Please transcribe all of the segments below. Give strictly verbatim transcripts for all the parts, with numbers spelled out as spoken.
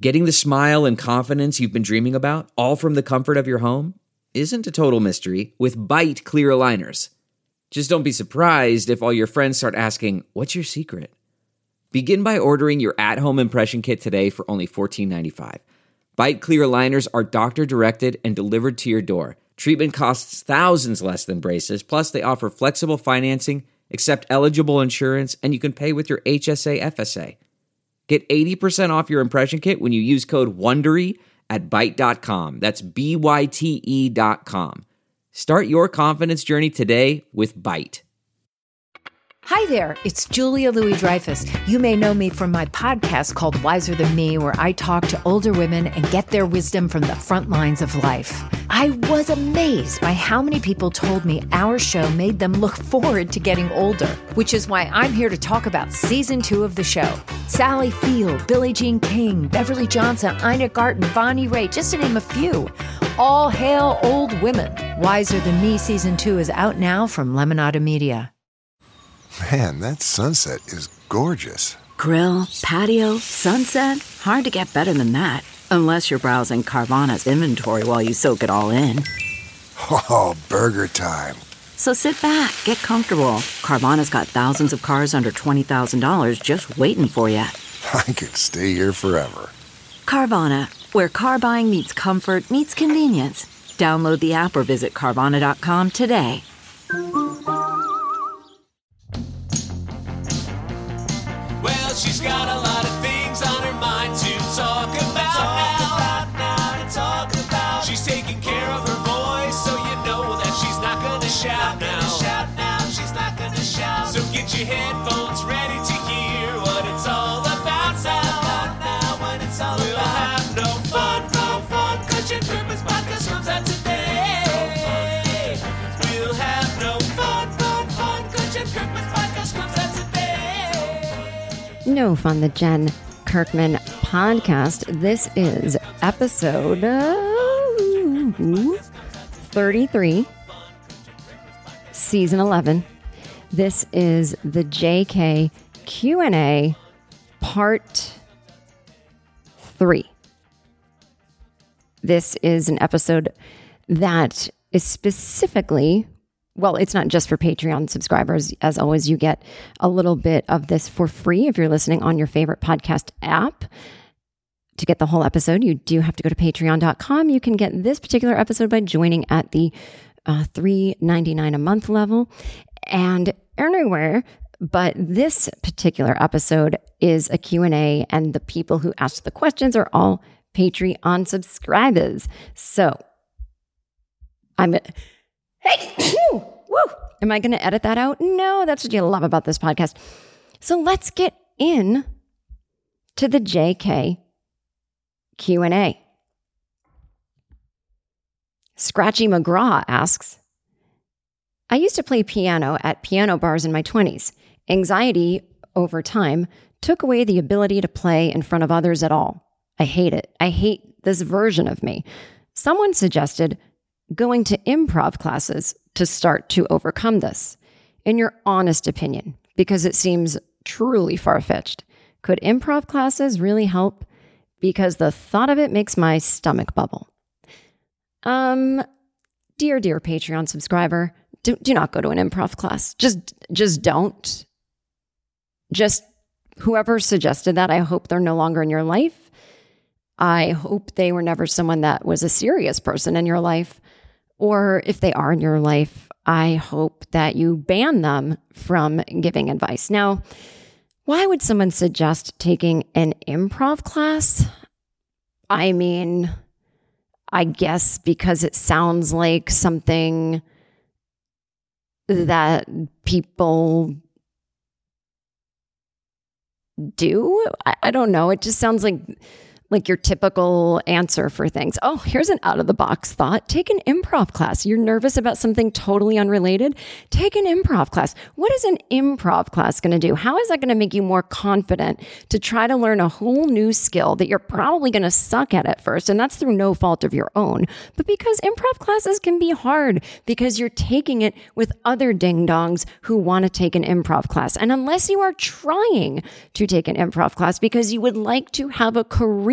Getting the smile and confidence you've been dreaming about, all from the comfort of your home, isn't a total mystery with Byte clear aligners. Just don't be surprised if all your friends start asking, what's your secret? Begin by ordering your at-home impression kit today for only fourteen ninety-five. Byte clear aligners are doctor-directed and delivered to your door. Treatment costs thousands less than braces, plus they offer flexible financing, accept eligible insurance, and you can pay with your H S A F S A. Get eighty percent off your impression kit when you use code WONDERY at byte dot com. That's B Y T E dot com. Start your confidence journey today with Byte. Hi there, it's Julia Louis-Dreyfus. You may know me from my podcast called Wiser Than Me, where I talk to older women and get their wisdom from the front lines of life. I was amazed by how many people told me our show made them look forward to getting older, which is why I'm here to talk about season two of the show. Sally Field, Billie Jean King, Beverly Johnson, Ina Garten, Bonnie Raitt, just to name a few. All hail old women. Wiser Than Me season two is out now from Lemonada Media. Man, that sunset is gorgeous. Grill, patio, sunset. Hard to get better than that. Unless you're browsing Carvana's inventory while you soak it all in. Oh, burger time. So sit back, get comfortable. Carvana's got thousands of cars under twenty thousand dollars just waiting for you. I could stay here forever. Carvana, where car buying meets comfort meets convenience. Download the app or visit Carvana dot com today. She's got a lot of things on her mind to talk about, talk now. About now to talk about. She's taking care of her voice, so you know that she's not gonna shout now. Shout now, she's not gonna shout. So get your headphones ready to hear what it's all about now. Now, when it's all we'll about. Have no fun, no fun, 'cause your Christmas podcast comes out today. We'll have no fun, fun, fun, 'cause your Christmas podcast comes out today. No Fun, the Jen Kirkman podcast. This is episode uh, thirty-three, season eleven. This is the J K Q and A part three. This is an episode that is specifically, well, it's not just for Patreon subscribers. As always, you get a little bit of this for free if you're listening on your favorite podcast app. To get the whole episode, you do have to go to patreon dot com. You can get this particular episode by joining at the uh, three dollars and ninety-nine cents a month level and anywhere. But this particular episode is a Q and A, and the people who asked the questions are all Patreon subscribers. So I'm... Hey, woo, am I going to edit that out? No, that's what you love about this podcast. So let's get in to the J K Q and A. Scratchy McGraw asks, I used to play piano at piano bars in my twenties. Anxiety over time took away the ability to play in front of others at all. I hate it. I hate this version of me. Someone suggested going to improv classes to start to overcome this. In your honest opinion, because it seems truly far-fetched, could improv classes really help? Because the thought of it makes my stomach bubble. Um, dear, dear Patreon subscriber, do, do not go to an improv class. Just, just don't. Just whoever suggested that, I hope they're no longer in your life. I hope they were never someone that was a serious person in your life. Or if they are in your life, I hope that you ban them from giving advice. Now, why would someone suggest taking an improv class? I mean, I guess because it sounds like something that people do. I, I don't know. It just sounds like like your typical answer for things. Oh, here's an out-of-the-box thought. Take an improv class. You're nervous about something totally unrelated? Take an improv class. What is an improv class going to do? How is that going to make you more confident to try to learn a whole new skill that you're probably going to suck at at first? And that's through no fault of your own. But because improv classes can be hard because you're taking it with other ding-dongs who want to take an improv class. And unless you are trying to take an improv class because you would like to have a career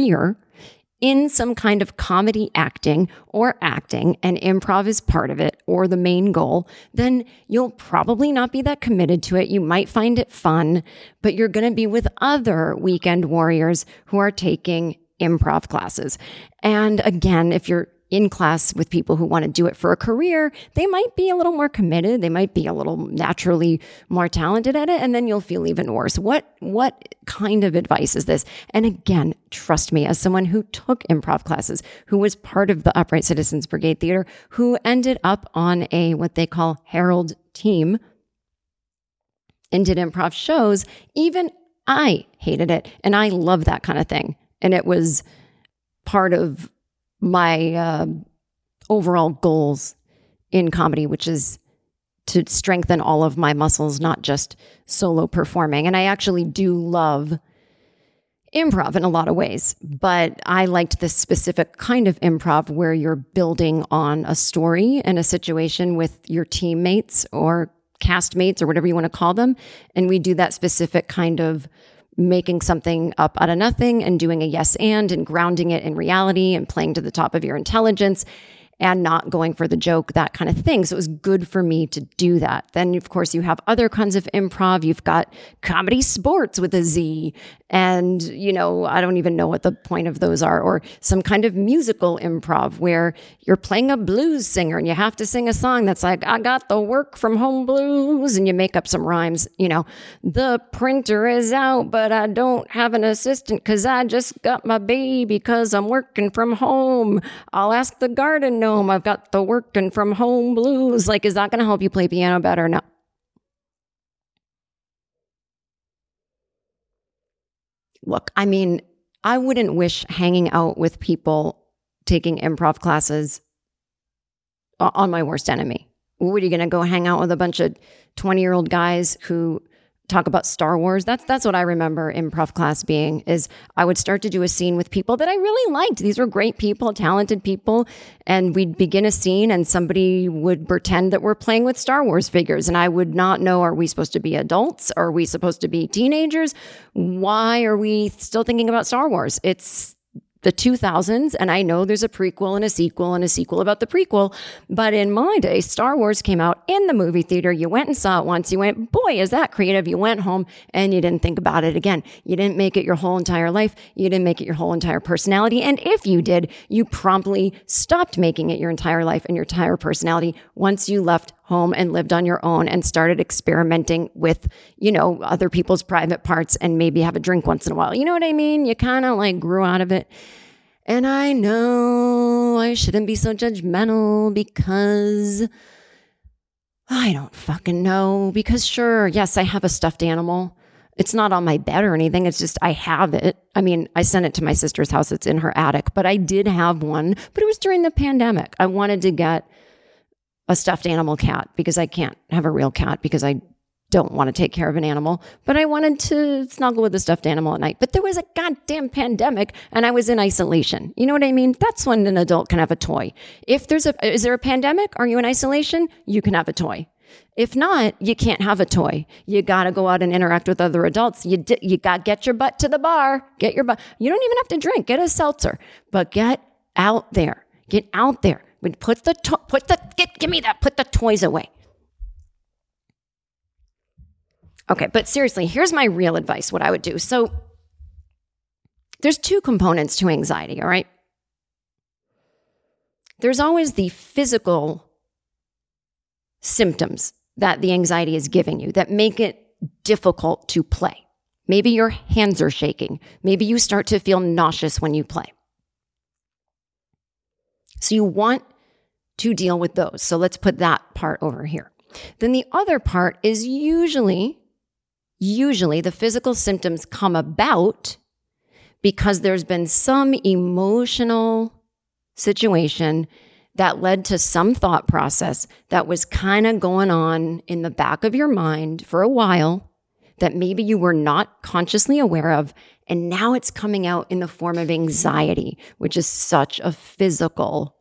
career in some kind of comedy acting or acting, and improv is part of it or the main goal, then you'll probably not be that committed to it. You might find it fun, but you're going to be with other weekend warriors who are taking improv classes. And again, if you're in class with people who want to do it for a career, they might be a little more committed. They might be a little naturally more talented at it, and then you'll feel even worse. What, what kind of advice is this? And again, trust me, as someone who took improv classes, who was part of the Upright Citizens Brigade Theater, who ended up on a, what they call Herald team and did improv shows, even I hated it. And I love that kind of thing. And it was part of my uh, overall goals in comedy, which is to strengthen all of my muscles, not just solo performing. And I actually do love improv in a lot of ways, but I liked this specific kind of improv where you're building on a story and a situation with your teammates or castmates or whatever you want to call them. And we do that specific kind of making something up out of nothing and doing a yes and and grounding it in reality and playing to the top of your intelligence and not going for the joke, that kind of thing. So it was good for me to do that. Then, of course, you have other kinds of improv. You've got comedy sports with a Z. And, you know, I don't even know what the point of those are. Or some kind of musical improv where you're playing a blues singer and you have to sing a song that's like, I got the work from home blues, and you make up some rhymes. You know, the printer is out, but I don't have an assistant because I just got my baby because I'm working from home. I'll ask the garden gnome. I've got the working from home blues. Like, is that going to help you play piano better? No. Look, I mean, I wouldn't wish hanging out with people taking improv classes on my worst enemy. What, are you going to go hang out with a bunch of twenty-year-old guys who talk about Star Wars? That's that's what I remember improv class being, is I would start to do a scene with people that I really liked. These were great people, talented people, and we'd begin a scene and somebody would pretend that we're playing with Star Wars figures, and I would not know, are we supposed to be adults? Are we supposed to be teenagers? Why are we still thinking about Star Wars? It's the two thousands, and I know there's a prequel and a sequel and a sequel about the prequel, but in my day, Star Wars came out in the movie theater. You went and saw it once. You went, boy, is that creative. You went home and you didn't think about it again. You didn't make it your whole entire life. You didn't make it your whole entire personality. And if you did, you promptly stopped making it your entire life and your entire personality once you left home and lived on your own and started experimenting with, you know, other people's private parts and maybe have a drink once in a while. You know what I mean? You kind of like grew out of it. And I know I shouldn't be so judgmental because I don't fucking know. Because sure, yes, I have a stuffed animal. It's not on my bed or anything. It's just I have it. I mean, I sent it to my sister's house. It's in her attic. But I did have one. But it was during the pandemic. I wanted to get a stuffed animal cat because I can't have a real cat because I don't want to take care of an animal, but I wanted to snuggle with a stuffed animal at night. But there was a goddamn pandemic and I was in isolation. You know what I mean? That's when an adult can have a toy. If there's a, is there a pandemic? Are you in isolation? You can have a toy. If not, you can't have a toy. You got to go out and interact with other adults. You di- you got to get your butt to the bar. Get your butt. You don't even have to drink. Get a seltzer, but get out there. Get out there. Put the, to- put the, get, give me that. Put the toys away. Okay, but seriously, here's my real advice, what I would do. So there's two components to anxiety, all right? There's always the physical symptoms that the anxiety is giving you that make it difficult to play. Maybe your hands are shaking. Maybe you start to feel nauseous when you play. So you want to deal with those. So let's put that part over here. Then the other part is usually... Usually the physical symptoms come about because there's been some emotional situation that led to some thought process that was kind of going on in the back of your mind for a while that maybe you were not consciously aware of. And now it's coming out in the form of anxiety, which is such a physical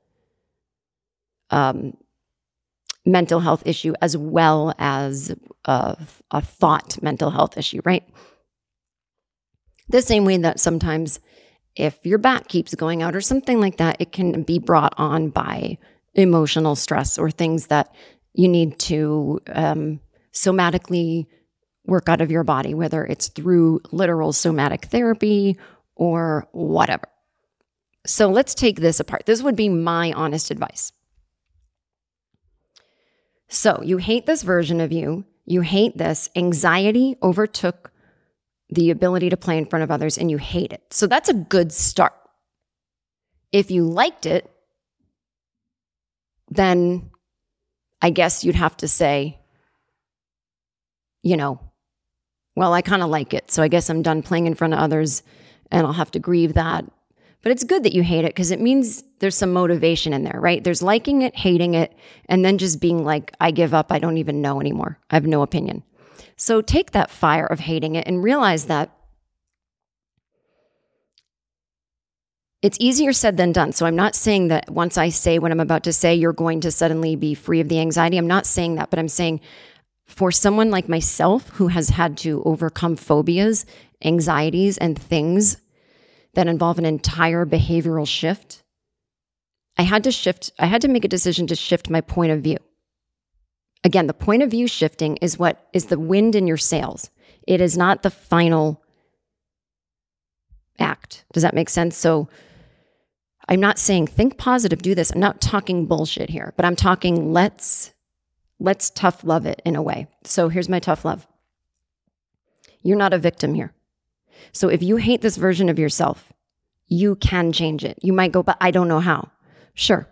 um mental health issue as well as a, a thought mental health issue, right? The same way that sometimes if your back keeps going out or something like that, it can be brought on by emotional stress or things that you need to um, somatically work out of your body, whether it's through literal somatic therapy or whatever. So let's take this apart. This would be my honest advice. So you hate this version of you. You hate this. Anxiety overtook the ability to play in front of others, and you hate it. So that's a good start. If you liked it, then I guess you'd have to say, you know, well, I kind of like it, so I guess I'm done playing in front of others, and I'll have to grieve that. But it's good that you hate it because it means there's some motivation in there, right? There's liking it, hating it, and then just being like, I give up. I don't even know anymore. I have no opinion. So take that fire of hating it and realize that it's easier said than done. So I'm not saying that once I say what I'm about to say, you're going to suddenly be free of the anxiety. I'm not saying that, but I'm saying for someone like myself who has had to overcome phobias, anxieties, and things that involve an entire behavioral shift, I had to shift, I had to make a decision to shift my point of view. Again, the point of view shifting is what is the wind in your sails. It is not the final act. Does that make sense? So I'm not saying think positive, do this. I'm not talking bullshit here, but I'm talking let's let's tough love it in a way. So here's my tough love. You're not a victim here. So if you hate this version of yourself, you can change it. You might go, but I don't know how. Sure.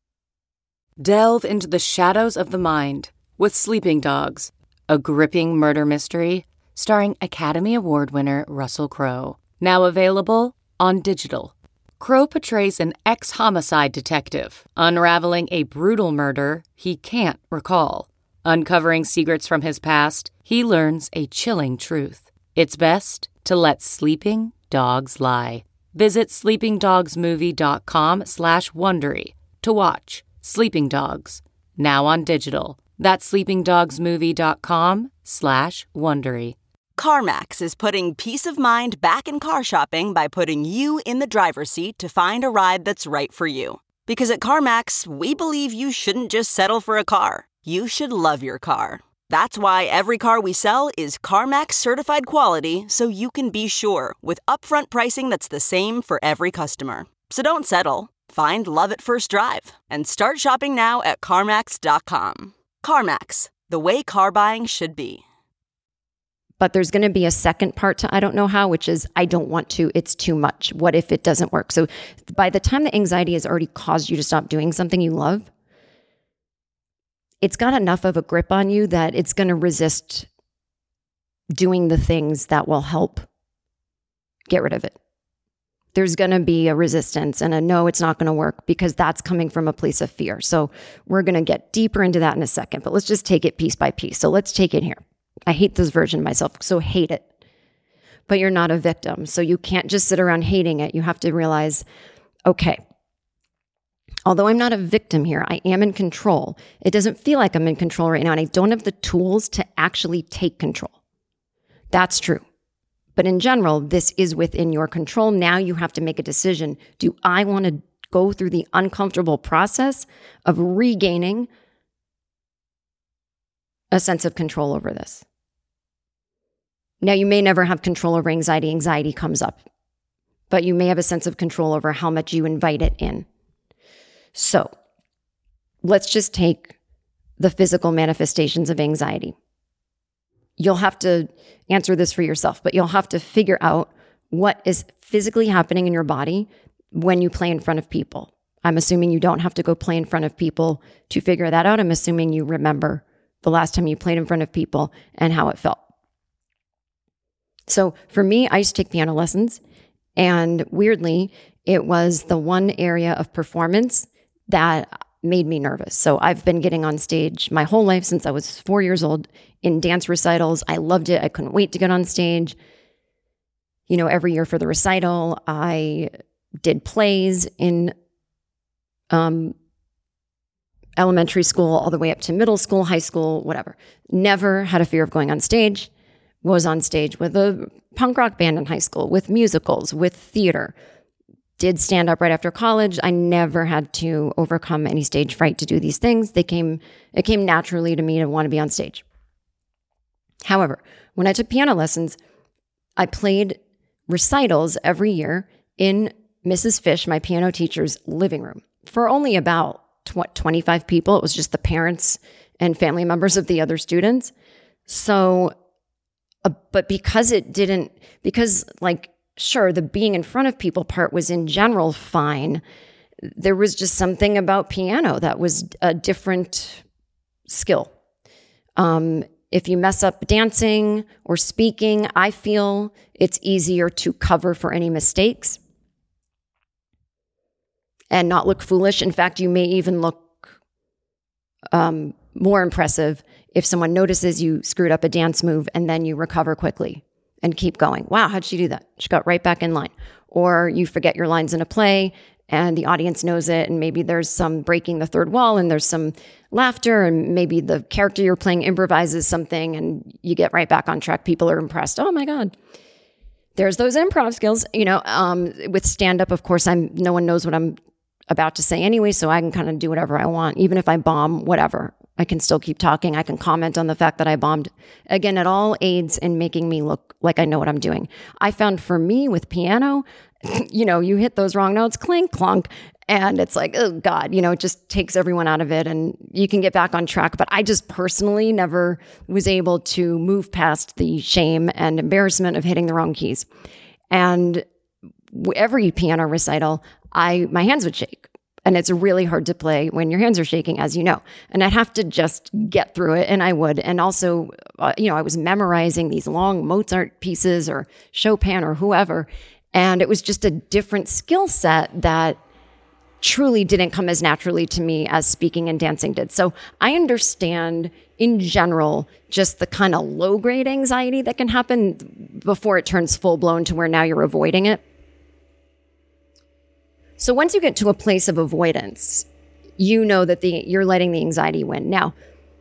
Delve into the shadows of the mind with Sleeping Dogs, a gripping murder mystery starring Academy Award winner Russell Crowe. Now available on digital. Crowe portrays an ex-homicide detective unraveling a brutal murder he can't recall. Uncovering secrets from his past, he learns a chilling truth. It's best to let sleeping dogs lie. Visit sleepingdogsmovie.com slash Wondery to watch Sleeping Dogs, now on digital. That's sleepingdogsmovie.com slash Wondery. CarMax is putting peace of mind back in car shopping by putting you in the driver's seat to find a ride that's right for you. Because at CarMax, we believe you shouldn't just settle for a car. You should love your car. That's why every car we sell is CarMax certified quality, so you can be sure with upfront pricing that's the same for every customer. So don't settle. Find love at first drive and start shopping now at CarMax dot com. CarMax, the way car buying should be. But there's going to be a second part to I don't know how, which is I don't want to. It's too much. What if it doesn't work? So by the time the anxiety has already caused you to stop doing something you love, it's got enough of a grip on you that it's going to resist doing the things that will help get rid of it. There's going to be a resistance and a no, it's not going to work because that's coming from a place of fear. So we're going to get deeper into that in a second, but let's just take it piece by piece. So let's take it here. I hate this version of myself, so hate it. But you're not a victim, so you can't just sit around hating it. You have to realize, okay, although I'm not a victim here, I am in control. It doesn't feel like I'm in control right now, and I don't have the tools to actually take control. That's true. But in general, this is within your control. Now you have to make a decision. Do I want to go through the uncomfortable process of regaining a sense of control over this? Now, you may never have control over anxiety. Anxiety comes up, but you may have a sense of control over how much you invite it in. So let's just take the physical manifestations of anxiety. You'll have to answer this for yourself, but you'll have to figure out what is physically happening in your body when you play in front of people. I'm assuming you don't have to go play in front of people to figure that out. I'm assuming you remember the last time you played in front of people and how it felt. So for me, I used to take piano lessons, and weirdly, it was the one area of performance that made me nervous. So I've been getting on stage my whole life since I was four years old in dance recitals. I loved it. I couldn't wait to get on stage. You know, every year for the recital, I did plays in um, elementary school all the way up to middle school, high school, whatever. Never had a fear of going on stage. Was on stage with a punk rock band in high school, with musicals, with theater. did stand up right after college. I never had to overcome any stage fright to do these things. They came, it came naturally to me to want to be on stage. However, when I took piano lessons, I played recitals every year in Missus Fish, my piano teacher's living room, for only about twenty-five people. It was just the parents and family members of the other students. So, uh, but because it didn't, because like, sure, the being in front of people part was in general fine, there was just something about piano that was a different skill. Um, if you mess up dancing or speaking, I feel it's easier to cover for any mistakes and not look foolish. In fact, you may even look um, more impressive if someone notices you screwed up a dance move and then you recover quickly and keep going. Wow, how'd she do that? She got right back in line. Or you forget your lines in a play and the audience knows it, and maybe there's some breaking the third wall and there's some laughter, and maybe the character you're playing improvises something and you get right back on track. People are impressed. Oh my God. There's those improv skills. You know, um, with stand-up, of course, I'm no one knows what I'm about to say anyway, so I can kind of do whatever I want. Even if I bomb, whatever, I can still keep talking. I can comment on the fact that I bombed. Again, it all aids in making me look like I know what I'm doing. I found for me with piano, you know, you hit those wrong notes, clink, clunk, and it's like, oh God, you know, it just takes everyone out of it and you can get back on track. But I just personally never was able to move past the shame and embarrassment of hitting the wrong keys. And every piano recital, I my hands would shake. And it's really hard to play when your hands are shaking, as you know. And I'd have to just get through it, and I would. And also, uh, you know, I was memorizing these long Mozart pieces or Chopin or whoever. And it was just a different skill set that truly didn't come as naturally to me as speaking and dancing did. So I understand, in general, just the kind of low-grade anxiety that can happen before it turns full-blown to where now you're avoiding it. So once you get to a place of avoidance, you know that the you're letting the anxiety win. Now,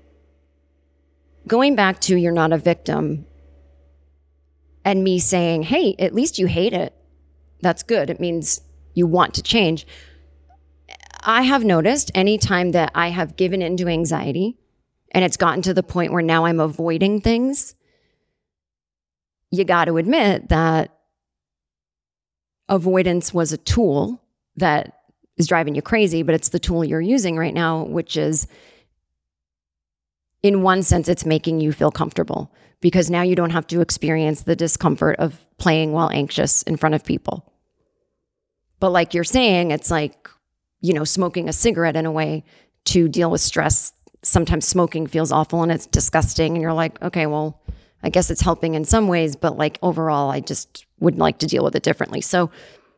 going back to you're not a victim and me saying, hey, at least you hate it. That's good. It means you want to change. I have noticed anytime that I have given into anxiety and it's gotten to the point where now I'm avoiding things, you got to admit that avoidance was a tool that is driving you crazy, but it's the tool you're using right now, which is, in one sense, it's making you feel comfortable because now you don't have to experience the discomfort of playing while anxious in front of people. But like you're saying, it's like, you know, smoking a cigarette in a way to deal with stress. Sometimes smoking feels awful and it's disgusting. And you're like, okay, well, I guess it's helping in some ways, but like overall, I just would like to deal with it differently. So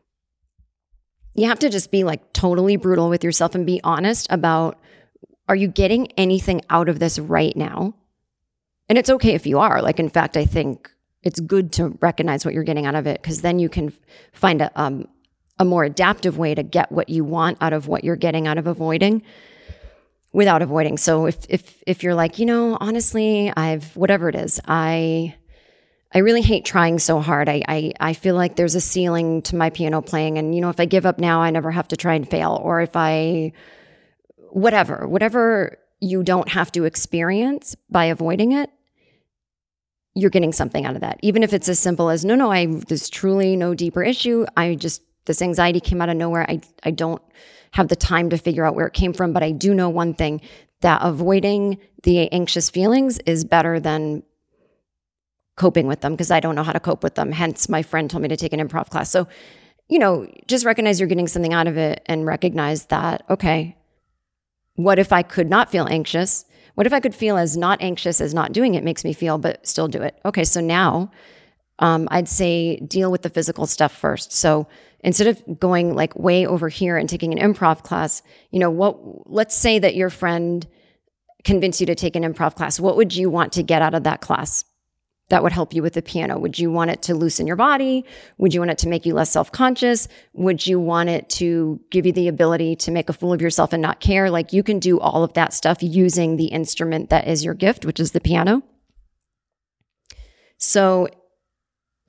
you have to just be like totally brutal with yourself and be honest about, are you getting anything out of this right now? And it's okay if you are. Like, in fact, I think it's good to recognize what you're getting out of it, because then you can find a, um, a more adaptive way to get what you want out of what you're getting out of avoiding without avoiding. So if if if you're like, you know, honestly, I've, whatever it is, I... I really hate trying so hard. I, I I feel like there's a ceiling to my piano playing. And, you know, if I give up now, I never have to try and fail. Or if I, whatever, whatever you don't have to experience by avoiding it, you're getting something out of that. Even if it's as simple as, no, no, I, there's truly no deeper issue. I just, this anxiety came out of nowhere. I, I don't have the time to figure out where it came from. But I do know one thing, that avoiding the anxious feelings is better than coping with them, because I don't know how to cope with them. Hence, my friend told me to take an improv class. So, you know, just recognize you're getting something out of it and recognize that, okay, what if I could not feel anxious? What if I could feel as not anxious as not doing it makes me feel, but still do it? Okay, so now um, I'd say deal with the physical stuff first. So instead of going like way over here and taking an improv class, you know, what? Let's say that your friend convinced you to take an improv class. What would you want to get out of that class that would help you with the piano? Would you want it to loosen your body? Would you want it to make you less self-conscious? Would you want it to give you the ability to make a fool of yourself and not care? Like, you can do all of that stuff using the instrument that is your gift, which is the piano. So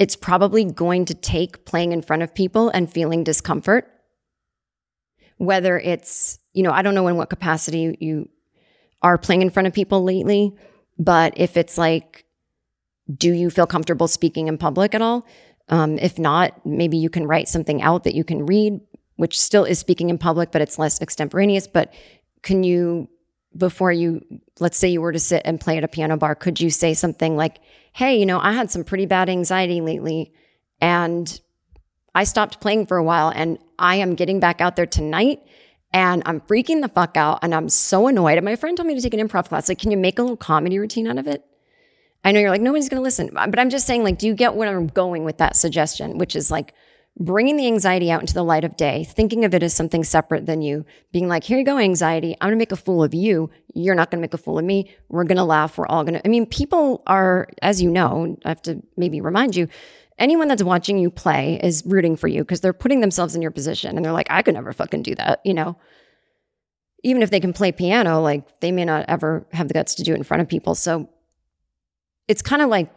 it's probably going to take playing in front of people and feeling discomfort. Whether it's, you know, I don't know in what capacity you are playing in front of people lately, but if it's like, do you feel comfortable speaking in public at all? Um, if not, maybe you can write something out that you can read, which still is speaking in public, but it's less extemporaneous. But can you, before you, let's say you were to sit and play at a piano bar, could you say something like, hey, you know, I had some pretty bad anxiety lately and I stopped playing for a while and I am getting back out there tonight and I'm freaking the fuck out and I'm so annoyed. And my friend told me to take an improv class. Like, can you make a little comedy routine out of it? I know you're like, nobody's going to listen, but I'm just saying, like, do you get where I'm going with that suggestion, which is like bringing the anxiety out into the light of day, thinking of it as something separate than you, being like, here you go, anxiety. I'm going to make a fool of you. You're not going to make a fool of me. We're going to laugh. We're all going to, I mean, people are, as you know, I have to maybe remind you, anyone that's watching you play is rooting for you because they're putting themselves in your position and they're like, I could never fucking do that, you know? Even if they can play piano, like they may not ever have the guts to do it in front of people. So it's kind of like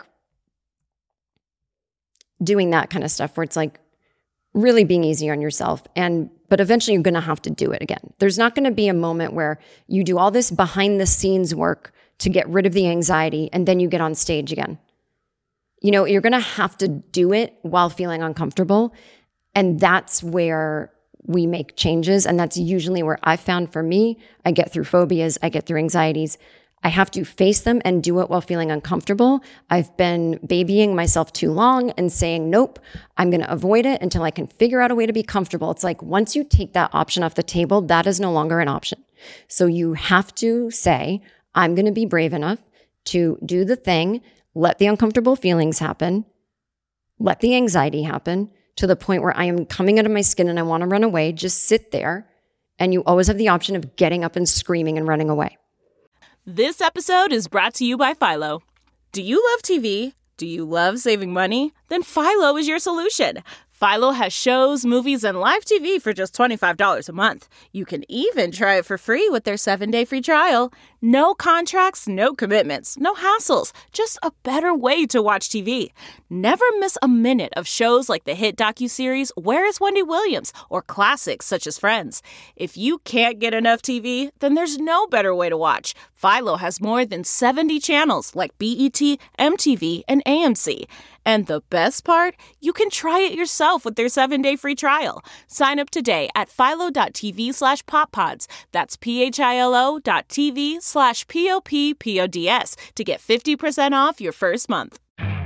doing that kind of stuff where it's like really being easy on yourself. And but eventually you're going to have to do it again. There's not going to be a moment where you do all this behind the scenes work to get rid of the anxiety and then you get on stage again. You know, you're going to have to do it while feeling uncomfortable. And that's where we make changes. And that's usually where I found for me, I get through phobias, I get through anxieties. I have to face them and do it while feeling uncomfortable. I've been babying myself too long and saying, nope, I'm going to avoid it until I can figure out a way to be comfortable. It's like once you take that option off the table, that is no longer an option. So you have to say, I'm going to be brave enough to do the thing, let the uncomfortable feelings happen, let the anxiety happen to the point where I am coming out of my skin and I want to run away. Just sit there. And you always have the option of getting up and screaming and running away. This episode is brought to you by Philo. Do you love T V? Do you love saving money? Then Philo is your solution. Philo has shows, movies, and live T V for just twenty-five dollars a month. You can even try it for free with their seven-day free trial. No contracts, no commitments, no hassles. Just a better way to watch T V. Never miss a minute of shows like the hit docuseries Where is Wendy Williams? Or classics such as Friends. If you can't get enough T V, then there's no better way to watch. Philo has more than seventy channels like B E T, M T V, and A M C. And the best part? You can try it yourself with their seven-day free trial. Sign up today at philo.tv slash poppods. That's P-H-I-L-O dot TV slash P-O-P-P-O-D-S to get fifty percent off your first month.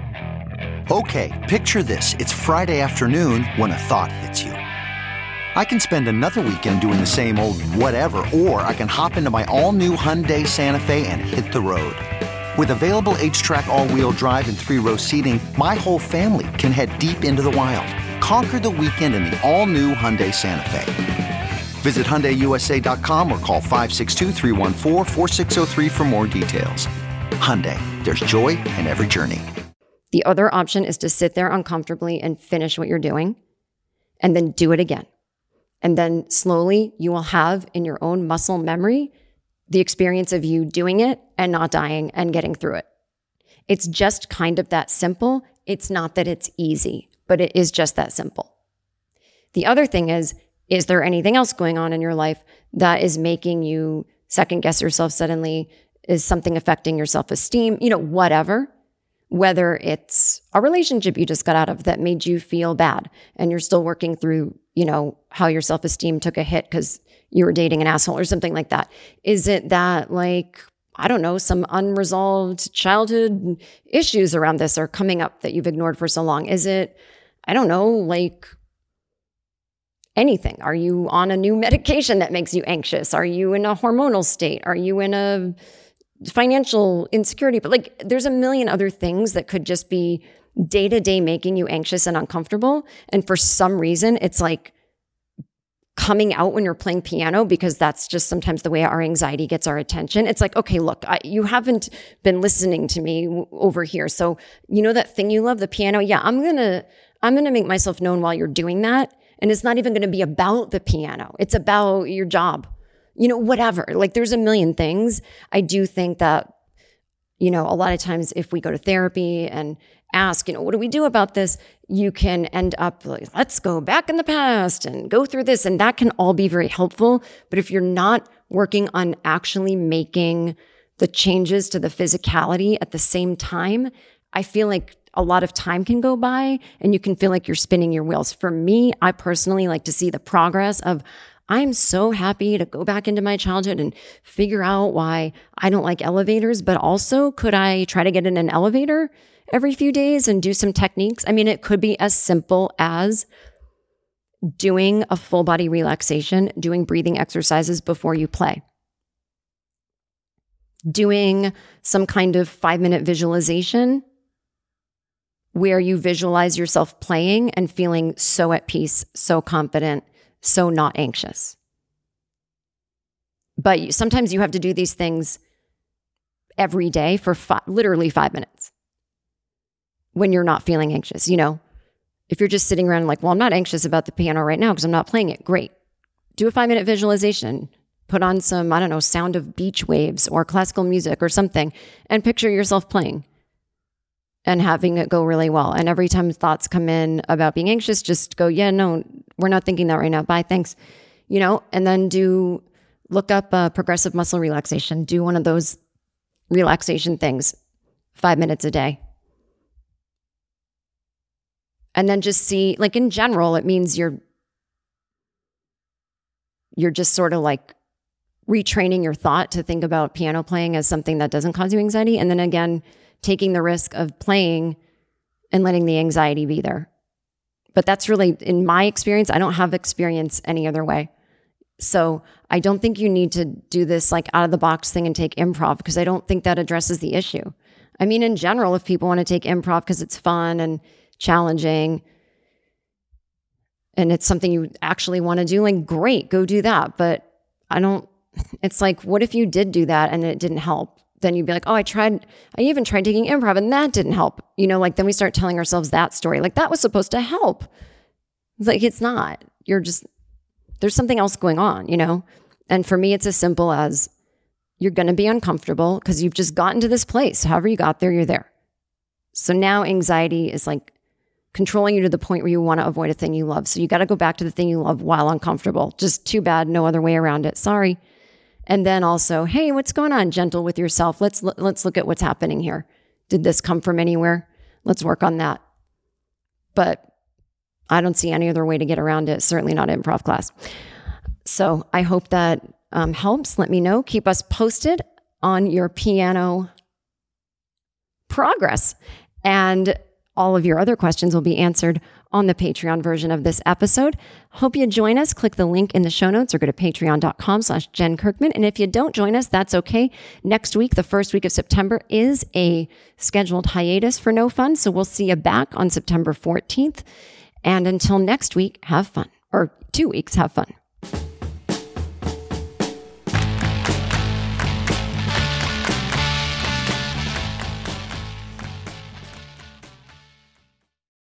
Okay, picture this. It's Friday afternoon when a thought hits you. I can spend another weekend doing the same old whatever, or I can hop into my all-new Hyundai Santa Fe and hit the road. With available H-Track all-wheel drive and three-row seating, my whole family can head deep into the wild. Conquer the weekend in the all-new Hyundai Santa Fe. Visit Hyundai U S A dot com or call five six two, three one four, four six zero three for more details. Hyundai, there's joy in every journey. The other option is to sit there uncomfortably and finish what you're doing and then do it again. And then slowly you will have in your own muscle memory the experience of you doing it and not dying and getting through it. It's just kind of that simple. It's not that it's easy, but it is just that simple. The other thing is, is there anything else going on in your life that is making you second guess yourself suddenly? Is something affecting your self-esteem? You know, whatever. Whether it's a relationship you just got out of that made you feel bad and you're still working through, you know, how your self-esteem took a hit because you were dating an asshole or something like that. Is it that, like, I don't know, some unresolved childhood issues around this are coming up that you've ignored for so long? Is it, I don't know, like anything? Are you on a new medication that makes you anxious? Are you in a hormonal state? Are you in a financial insecurity? But like, there's a million other things that could just be day to day making you anxious and uncomfortable. And for some reason, it's like coming out when you're playing piano, because that's just sometimes the way our anxiety gets our attention. It's like, okay, look, I, you haven't been listening to me w- over here. So you know that thing you love, the piano? Yeah, I'm going to, I'm going to make myself known while you're doing that. And it's not even going to be about the piano. It's about your job, you know, whatever. Like, there's a million things. I do think that you know, a lot of times if we go to therapy and ask, you know, what do we do about this? You can end up like, let's go back in the past and go through this. And that can all be very helpful. But if you're not working on actually making the changes to the physicality at the same time, I feel like a lot of time can go by and you can feel like you're spinning your wheels. For me, I personally like to see the progress of, I'm so happy to go back into my childhood and figure out why I don't like elevators, but also could I try to get in an elevator every few days and do some techniques? I mean, it could be as simple as doing a full body relaxation, doing breathing exercises before you play, doing some kind of five minute visualization where you visualize yourself playing and feeling so at peace, so confident, so not anxious. But you, sometimes you have to do these things every day for fi- literally five minutes when you're not feeling anxious. You know, if you're just sitting around like, well, I'm not anxious about the piano right now because I'm not playing it. Great. Do a five minute visualization. Put on some, I don't know, sound of beach waves or classical music or something and picture yourself playing and having it go really well. And every time thoughts come in about being anxious, just go, yeah, no, we're not thinking that right now. Bye, thanks. You know, and then do, look up uh, progressive muscle relaxation. Do one of those relaxation things, five minutes a day. And then just see, like in general, it means you're, you're just sort of like retraining your thought to think about piano playing as something that doesn't cause you anxiety. And then again, taking the risk of playing and letting the anxiety be there. But that's really, in my experience, I don't have experience any other way. So I don't think you need to do this like out of the box thing and take improv because I don't think that addresses the issue. I mean, in general, if people want to take improv because it's fun and challenging and it's something you actually want to do, like great, go do that. But I don't, it's like, what if you did do that and it didn't help? Then you'd be like, oh, I tried, I even tried taking improv and that didn't help. You know, like then we start telling ourselves that story. Like that was supposed to help. It's like, it's not. You're just, there's something else going on, you know? And for me, it's as simple as you're going to be uncomfortable because you've just gotten to this place. However you got there, you're there. So now anxiety is like controlling you to the point where you want to avoid a thing you love. So you got to go back to the thing you love while uncomfortable. Just too bad, no other way around it. Sorry. And then also, hey, what's going on? Gentle with yourself. Let's let's look at what's happening here. Did this come from anywhere? Let's work on that. But I don't see any other way to get around it. Certainly not improv class. So I hope that um, helps. Let me know. Keep us posted on your piano progress. And all of your other questions will be answered on the Patreon version of this episode. Hope you join us. Click the link in the show notes or go to patreon.com slash Jen Kirkman. And if you don't join us, that's okay. Next week, the first week of September, is a scheduled hiatus for No Fun. So we'll see you back on September fourteenth. And until next week, have fun. Or two weeks, have fun.